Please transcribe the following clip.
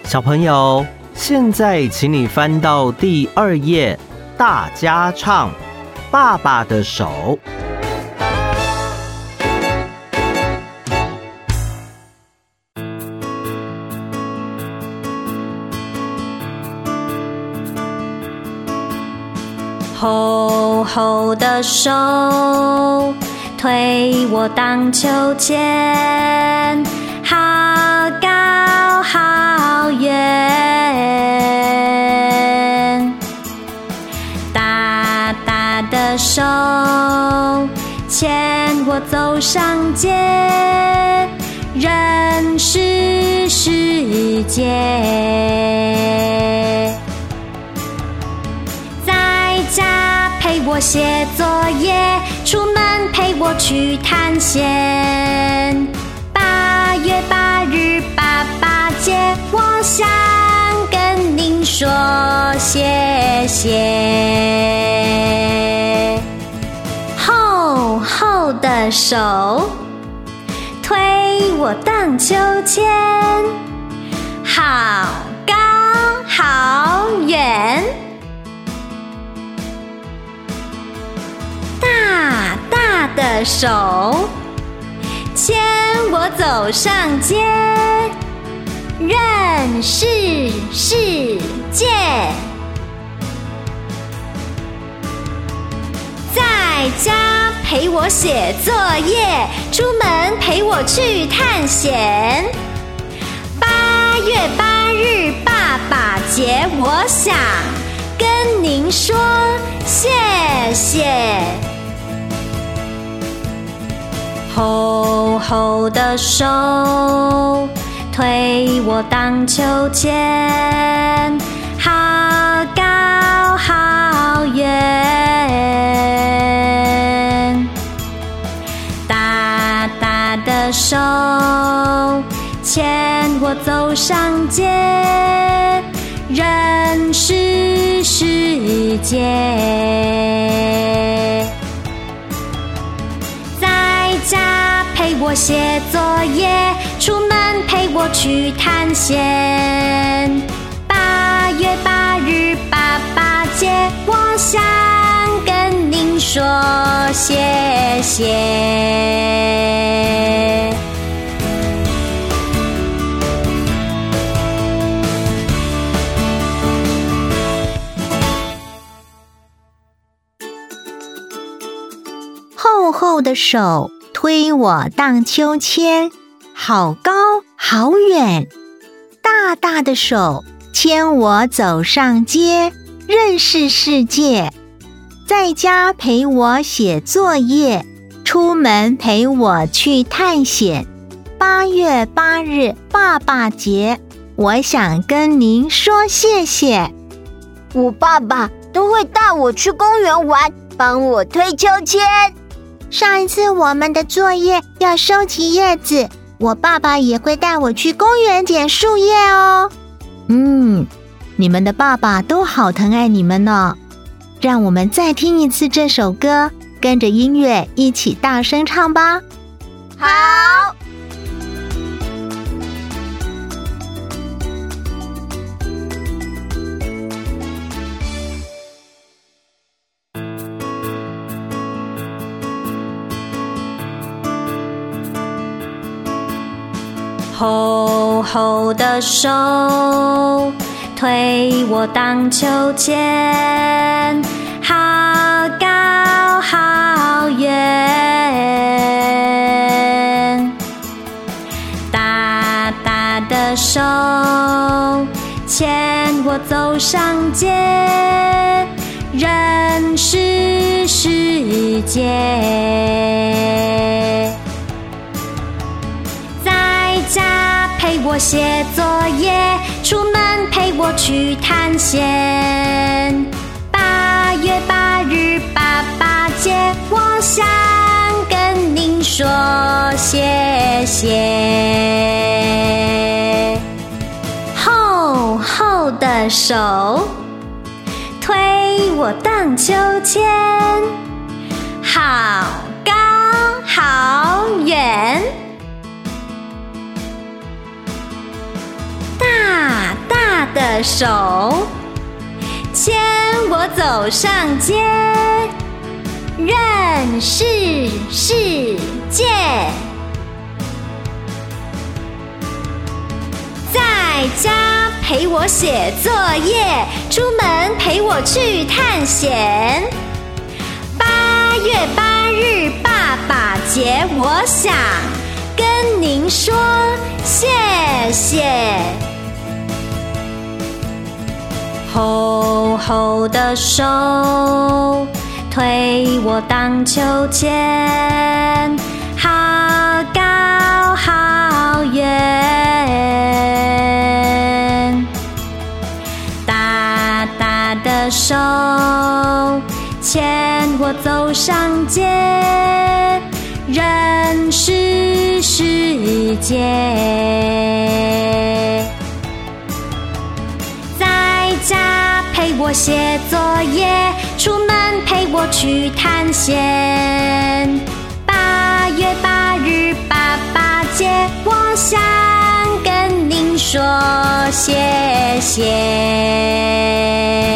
小朋友，现在请你翻到第2页，大家唱《爸爸的手》。 厚厚的手推我荡秋千，好高好远。大大的手牵我走上街，认识世界。家陪我写作业，出门陪我去探险。8月8日爸爸节，我想跟您说谢谢。厚厚的手推我荡秋千，好高好远。大大的手牵我走上街，认识世界。在家陪我写作业，出门陪我去探险。8月8日爸爸节，我想跟您说谢谢。厚厚的手推我荡秋千，好高好远。大大的手牵我走上街，认识世界。在家陪我写作业，出门陪我去探险。8月8日爸爸节，我想跟您说谢谢。 厚厚的手推我荡秋千，好高好远。大大的手牵我走上街，认识世界。在家陪我写作业，出门陪我去探险。8月8日爸爸节，我想跟您说谢谢。 我爸爸都会带我去公园玩，帮我推秋千。 上一次我们的作业要收集叶子，我爸爸也会带我去公园捡树叶哦。你们的爸爸都好疼爱你们呢。让我们再听一次这首歌，跟着音乐一起大声唱吧。 好。 厚厚的手推我荡秋千，好高好远。大大的手牵我走上街，认识世界。在家陪我写作业，出门陪我去探险。8月8日爸爸节，我想跟您说谢谢。厚厚的手推我荡秋千，好高好远。大的手，牵我走上街，认识世界。在家陪我写作业，出门陪我去探险。8月8日爸爸节，我想跟您说谢谢。厚厚的手推我荡秋千，好高好远。大大的手牵我走上街，认识世界。在家陪我写作业，出门陪我去探险。8月8日爸爸节，我想跟您说谢谢。